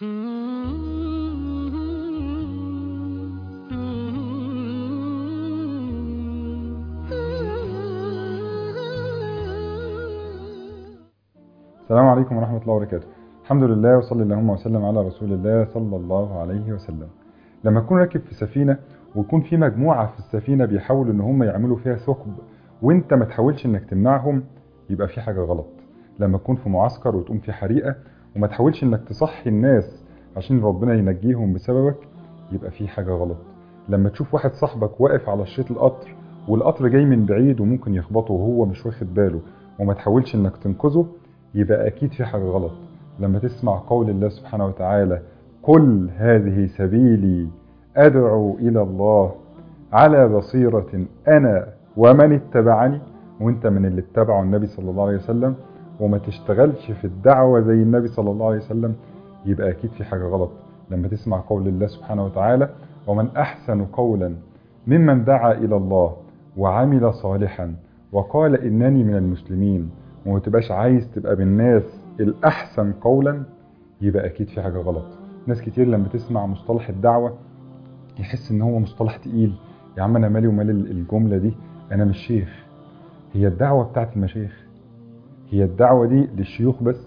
السلام عليكم ورحمة الله وبركاته. الحمد لله وصلي اللهم وسلم على رسول الله صلى الله عليه وسلم. لما تكون راكب في سفينة ويكون في مجموعة في السفينة بيحاولوا ان هم يعملوا فيها ثقب وانت ما تحاولش انك تمنعهم، يبقى في حاجة غلط. لما تكون في معسكر وتقوم في حريقة وما تحاولش انك تصحي الناس عشان ربنا ينجيهم بسببك، يبقى في حاجة غلط. لما تشوف واحد صاحبك واقف على شريط القطر والقطر جاي من بعيد وممكن يخبطه وهو مش واخد باله وما تحاولش انك تنقذه، يبقى أكيد في حاجة غلط. لما تسمع قول الله سبحانه وتعالى: قل هذه سبيلي أدعو إلى الله على بصيرة أنا ومن اتبعني، وانت من اللي اتبعوا النبي صلى الله عليه وسلم وما تشتغلش في الدعوة زي النبي صلى الله عليه وسلم، يبقى أكيد في حاجة غلط. لما تسمع قول الله سبحانه وتعالى: ومن أحسن قولا ممن دعا إلى الله وعمل صالحا وقال إنني من المسلمين، وما تبقاش عايز تبقى بالناس الأحسن قولا، يبقى أكيد في حاجة غلط. ناس كتير لما تسمع مصطلح الدعوة يحس إن هو مصطلح تقيل. يا عم أنا مالي ومال الجملة دي، أنا مش شيخ. هي الدعوة بتاعت المشايخ؟ هي الدعوة دي للشيوخ بس؟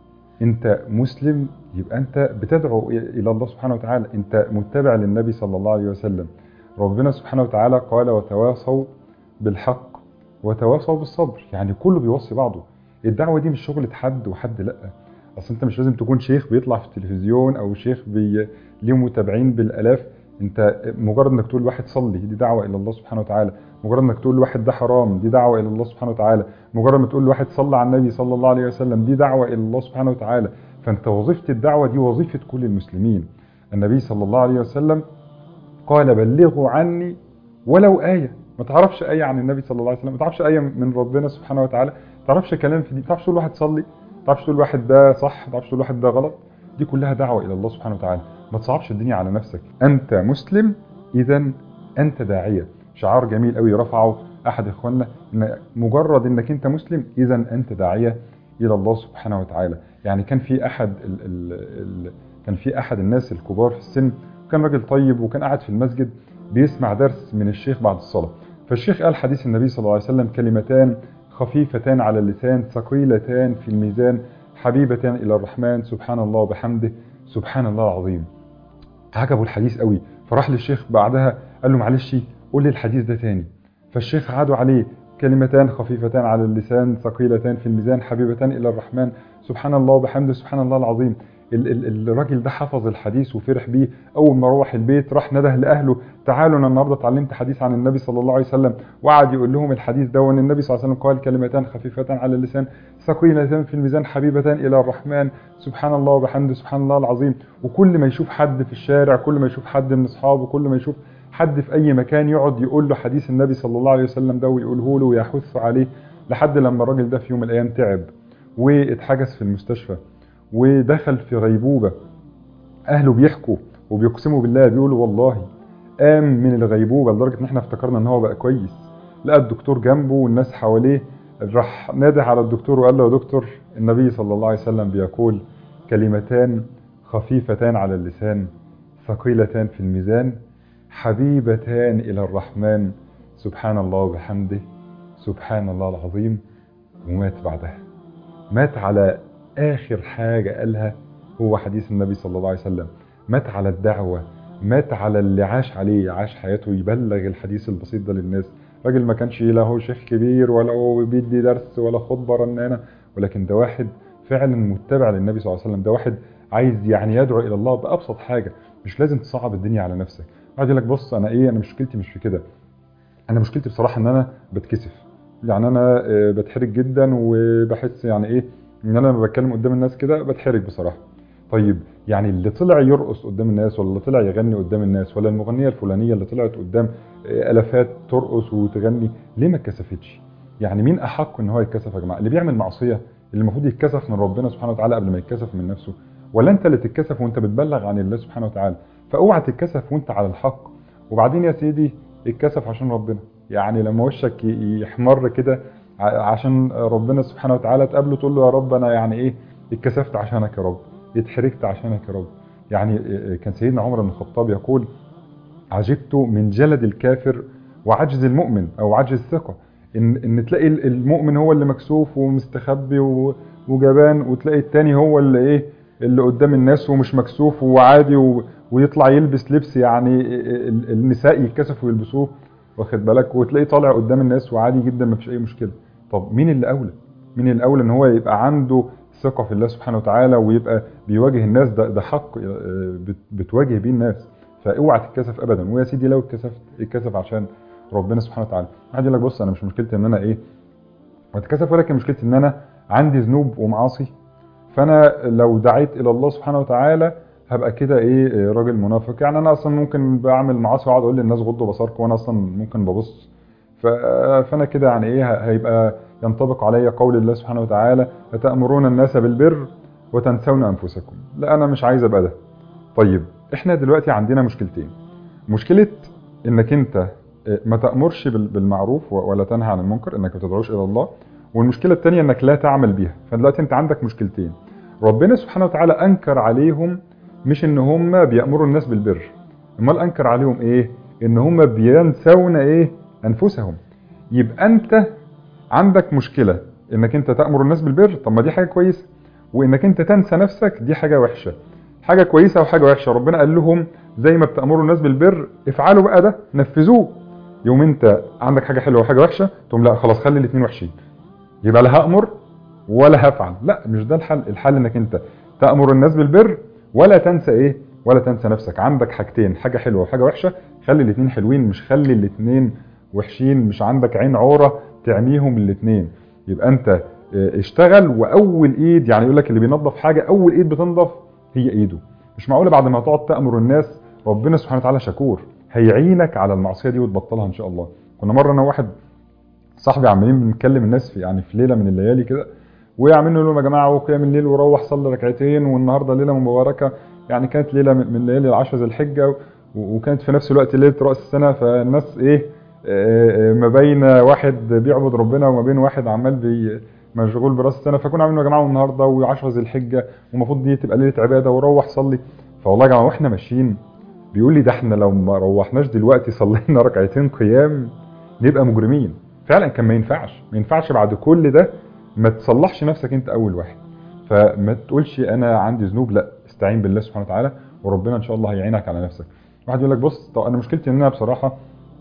أنت مسلم يبقى أنت بتدعو إلى الله سبحانه وتعالى، أنت متبع للنبي صلى الله عليه وسلم. ربنا سبحانه وتعالى قال: وتواصوا بالحق وتواصوا بالصبر. يعني كله بيوصي بعضه. الدعوة دي مش شغلة حد وحد لأ. أصل أنت مش لازم تكون شيخ بيطلع في التلفزيون أو شيخ ليه متابعين بالآلاف. أنت مجرد أنك تقول لواحد صلي دي دعوة إلى الله سبحانه وتعالى، مجرد أنك تقول لواحد ده حرام دي دعوة إلى الله سبحانه وتعالى، مجرد ما تقول لواحد صلى على النبي صلى الله عليه وسلم دي دعوة إلى الله سبحانه وتعالى. فأنت وظيفة الدعوة دي وظيفة كل المسلمين. النبي صلى الله عليه وسلم قال: بلغوا عني ولو آية. ما تعرفش آية عن النبي صلى الله عليه وسلم، ما تعرفش آية من ربنا سبحانه وتعالى، ما تعرفش كلام في دي، ما تعرفش تقول واحد صلي، ما تعرفش تقول واحد ده صح، ما تعرفش تقول واحد ده غلط. دي كلها دعوة إلى الله سبحانه وتعالى. ما تصعبش الدنيا على نفسك. أنت مسلم إذا أنت داعية. شعار جميل قوي رفعه أحد إخواننا، إن مجرد إنك أنت مسلم إذا أنت داعية إلى الله سبحانه وتعالى. يعني كان في أحد الناس الكبار في السن، كان راجل طيب وكان قاعد في المسجد بيسمع درس من الشيخ بعد الصلاة. فالشيخ قال حديث النبي صلى الله عليه وسلم: كلمتان خفيفتان على اللسان ثقيلتان في الميزان حبيبتان إلى الرحمن سبحان الله وبحمده سبحان الله العظيم. عجبه الحديث قوي، فراح للشيخ بعدها قال له: معلش قول لي الحديث ده تاني. فالشيخ عادوا عليه: كلمتان خفيفتان على اللسان ثقيلتان في الميزان حبيبتان إلى الرحمن سبحان الله وبحمده سبحان الله العظيم. الراجل ده حفظ الحديث وفرح بيه. اول ما روح البيت راح نده لاهله: تعالوا انا النهارده اتعلمت حديث عن النبي صلى الله عليه وسلم. وقعد يقول لهم الحديث ده، وان النبي صلى الله عليه وسلم قال: كلمتان خفيفتان على اللسان ثقيلتان في الميزان حبيبتان الى الرحمن سبحان الله وبحمده سبحان الله العظيم. وكل ما يشوف حد في الشارع، كل ما يشوف حد من اصحابه، كل ما يشوف حد في اي مكان، يقعد يقول له حديث النبي صلى الله عليه وسلم ده ويقوله له ويحث عليه، لحد لما الراجل ده في يوم من الايام تعب واتحجز في المستشفى ودخل في غيبوبة. اهله بيحكوا وبيقسموا بالله، بيقولوا والله قام من الغيبوبة لدرجة ان احنا افتكرنا ان هو بقى كويس. لقى الدكتور جنبه والناس حواليه، راح نادى على الدكتور وقال له: يا دكتور، النبي صلى الله عليه وسلم بيقول: كلمتان خفيفتان على اللسان ثقيلتان في الميزان حبيبتان الى الرحمن سبحان الله وبحمده سبحان الله العظيم. ومات بعدها. مات على آخر حاجة قالها هو حديث النبي صلى الله عليه وسلم. مات على الدعوة، مات على اللي عاش عليه، عاش حياته يبلغ الحديث البسيط ده للناس. راجل ما كانش لا هو شيخ كبير ولا هو بيدي درس ولا خطبة رنانة، ولكن ده واحد فعلا متبع للنبي صلى الله عليه وسلم. ده واحد عايز يعني يدعو إلى الله بأبسط حاجة. مش لازم تصعب الدنيا على نفسك. واحد يقول لك: بص أنا مشكلتي مش في كده. أنا مشكلتي بصراحة إن أنا بتكسف. يعني أنا بتحرج جدا وبحس يعني ان انا لما بتكلم قدام الناس كده بتحرج بصراحه. طيب يعني اللي طلع يرقص قدام الناس، ولا اللي طلع يغني قدام الناس، ولا المغنيه الفلانيه اللي طلعت قدام الافات ترقص وتغني، ليه ما اتكسفتش؟ يعني مين احق ان هو يتكسف يا جماعه؟ اللي بيعمل معصيه اللي المفروض يتكسف من ربنا سبحانه وتعالى قبل ما يتكسف من نفسه، ولا انت اللي تتكسف وانت بتبلغ عن الله سبحانه وتعالى؟ فاوعى تتكسف وانت على الحق. وبعدين يا سيدي اتكسف عشان ربنا. يعني لما وشك يحمر كده عشان ربنا سبحانه وتعالى تقابله تقول له: يا رب انا يعني اتكسفت عشانك يا رب، اتحرجت عشانك يا رب. يعني كان سيدنا عمر بن الخطاب يقول: عجبت من جلد الكافر وعجز المؤمن او عجز الثقة. ان تلاقي المؤمن هو اللي مكسوف ومستخبي وجبان، وتلاقي التاني هو اللي ايه، اللي قدام الناس ومش مكسوف وعادي ويطلع يلبس لبس يعني النساء يتكسفوا يلبسوه، واخد بالك، وتلاقيه طالع قدام الناس وعادي جدا مفيش اي مشكلة. طب مين اللي اولى؟ مين اللي اولى ان هو يبقى عنده ثقة في الله سبحانه وتعالى ويبقى بيواجه الناس؟ ده حق بتواجه بيه الناس. فاوعى تتكسف ابدا. ويا سيدي لو اتكسف عشان ربنا سبحانه وتعالى. واحد يقول لك: بص انا مش مشكلتي ان انا ايه اتكسف، ولكن مشكلتي ان انا عندي ذنوب ومعاصي، فانا لو دعيت الى الله سبحانه وتعالى هبقى كده ايه، راجل منافق. يعني انا اصلا ممكن بعمل معاصي واقعد اقول للناس غضوا بصركم وانا اصلا ممكن ببص، فانا كده يعني ايه، هيبقى ينطبق علي قول الله سبحانه وتعالى: أتأمرون الناس بالبر وتنسون انفسكم. لا انا مش عايز ابقى ده. طيب احنا دلوقتي عندنا مشكلتين: مشكلة انك انت ما تأمرش بالمعروف ولا تنهى عن المنكر، انك ما تدعوش الى الله، والمشكلة الثانية انك لا تعمل بيها. فدلوقتي انت عندك مشكلتين. ربنا سبحانه وتعالى انكر عليهم مش ان هم بيأمروا الناس بالبر، امال انكر عليهم ايه؟ ان هم بينسون ايه؟ انفسهم. يبقى انت عندك مشكلة انك انت تأمر الناس بالبر، طب ما دي حاجة كويسة، وانك انت تنسى نفسك دي حاجة وحشة. حاجة كويسة وحاجة وحشة. ربنا قال لهم زي ما بتأمروا الناس بالبر افعلوا بقى ده، نفذوه. يوم انت عندك حاجة حلوة وحاجة وحشة تقوم لا خلاص خلي الاثنين وحشين، يبقى لا هأمر ولا هفعل. لا مش ده الحل. الحل انك انت تأمر الناس بالبر ولا تنسى ايه، ولا تنسى نفسك. عندك حاجتين، حاجة حلوة وحاجة وحشة، خلي الاثنين حلوين، مش خلي الاثنين وحشين. مش عندك عين عورة تعميهم الاثنين. يبقى انت اشتغل، واول ايد يعني يقول لك اللي بينظف حاجة اول ايد بتنظف هي ايده. مش معقولة بعد ما تقعد تأمر الناس، ربنا سبحانه وتعالى شكور هيعينك على المعصية دي وتبطلها ان شاء الله. كنا مرة انا واحد صاحبي عمالين بنكلم الناس في ليلة من الليالي كده، وعمالين نقول لهم: يا جماعه وقيام الليل وروح صلي ركعتين، والنهارده ليله مباركه. يعني كانت ليله من ليالي العشر ذي الحجه، وكانت في نفس الوقت ليله راس السنه. فالناس ايه، ما بين واحد بيعبد ربنا وما بين واحد عمال مشغول براس السنه. فكنا عاملين: يا جماعه النهارده و10 ذي الحجه والمفروض دي تبقى ليله عباده وروح صلي. فوالله يا جماعه واحنا ماشيين بيقول لي: ده احنا لو ما روحناش دلوقتي صلينا ركعتين قيام نبقى مجرمين. فعلا كان ما ينفعش بعد كل ده ما تصلحش نفسك انت اول واحد. فما تقولش انا عندي ذنوب، لا، استعين بالله سبحانه وتعالى وربنا ان شاء الله هيعينك على نفسك. واحد يقول لك: بص طب انا مشكلتي ان انا بصراحه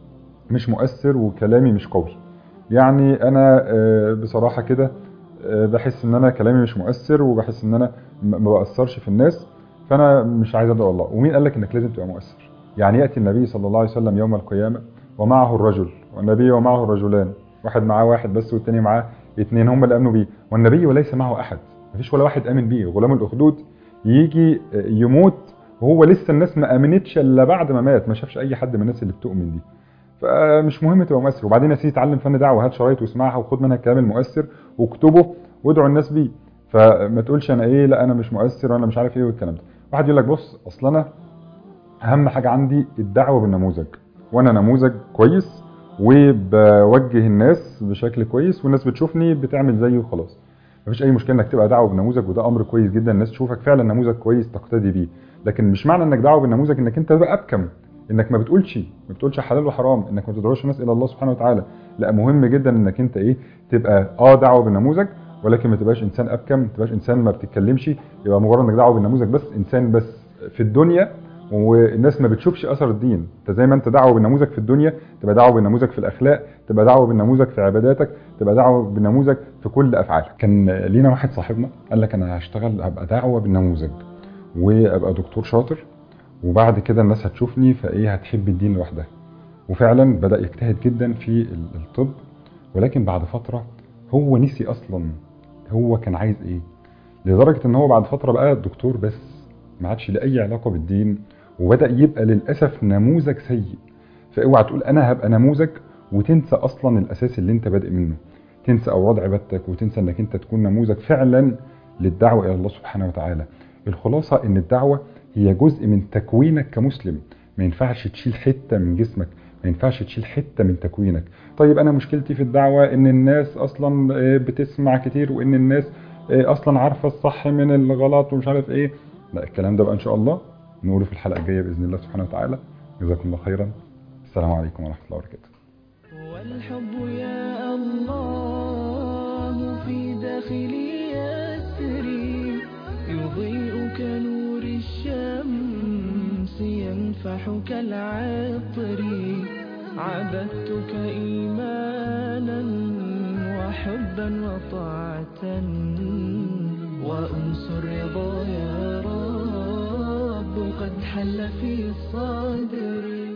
مش مؤثر وكلامي مش قوي. يعني انا بصراحه كده بحس ان انا كلامي مش مؤثر، وبحس ان انا ما بأثرش في الناس، فانا مش عايز ادعو الله. ومين قال لك انك لازم تبقى مؤثر؟ يعني ياتي النبي صلى الله عليه وسلم يوم القيامه ومعه الرجل، والنبي ومعه الرجلان، واحد معاه واحد بس والتاني معاه اثنين، هم اللي امنوا بيه، والنبي وليس معه احد. مفيش ولا واحد امن بيه. غلام الاخدود يجي يموت وهو لسه الناس ما امنتش الا بعد ما مات، ما شافش اي حد من الناس اللي بتؤمن دي. فمش مهم تبقى مؤثر. وبعدين يا سيدي اتعلم فن دعوه، هات شرايط واسمعها وخد منها الكلام المؤثر واكتبه وادعو الناس بيه. فما تقولش انا ايه، لا انا مش مؤثر وانا مش عارف ايه والكلام ده. واحد يقول لك: بص اصل انا اهم حاجه عندي الدعوه بالنموذج، وانا نموذج كويس وبوجه الناس بشكل كويس والناس بتشوفني بتعمل زيي وخلاص. مفيش اي مشكله انك تبقى دعوه بالنموذج، وده امر كويس جدا، الناس تشوفك فعلا نموذج كويس تقتدي بيه. لكن مش معنى انك دعوه بالنموذج انك انت تبقى ابكم، انك ما بتقولش حلال وحرام، انك ما تدعوش الناس الى الله سبحانه وتعالى. لا، مهم جدا انك انت ايه، تبقى دعوه بالنموذج، ولكن ما تبقاش انسان ابكم، ما تبقاش انسان ما بتتكلمش. يبقى مجرد انك دعوه بالنموذج بس، انسان بس في الدنيا والناس ما بتشوفش اثر الدين. انت زي ما انت دعوه بالنموذج في الدنيا، تبقى دعوه بالنموذج في الاخلاق، تبقى دعوه بالنموذج في عباداتك، تبقى دعوه بالنموذج في كل افعالك. كان لينا واحد صاحبنا قال لك: انا هشتغل هبقى دعوه بالنموذج وابقى دكتور شاطر، وبعد كده الناس هتشوفني فايه هتحب الدين لوحدها. وفعلا بدأ يجتهد جدا في الطب، ولكن بعد فترة هو نسي اصلا هو كان عايز ايه، لدرجة ان هو بعد فترة بقى دكتور بس ما عادش له اي علاقة بالدين، وبدأ يبقى للأسف نموذج سيء. فاوعى تقول انا هبقى نموذج وتنسى اصلا الاساس اللي انت بادئ منه، تنسى اوراد عبادتك، وتنسى انك انت تكون نموذج فعلا للدعوة الى الله سبحانه وتعالى. الخلاصة ان الدعوة هي جزء من تكوينك كمسلم. ما ينفعش تشيل حتة من جسمك، ما ينفعش تشيل حتة من تكوينك. طيب انا مشكلتي في الدعوة ان الناس اصلا بتسمع كتير، وان الناس اصلا عارفة الصح من الغلط ومش عارف ايه. لا، الكلام ده بقى ان شاء الله نقوله في الحلقة الجاية بإذن الله سبحانه وتعالى. جزاكم الله خيرا. السلام عليكم ورحمة الله وبركاته. والحب يا الله في داخلي يسري، يضيء كنور الشمس، ينفح كالعطر. عبدتك إيمانا وحبا وطاعة، وأنس الرضا يا رب قد حل في صدري.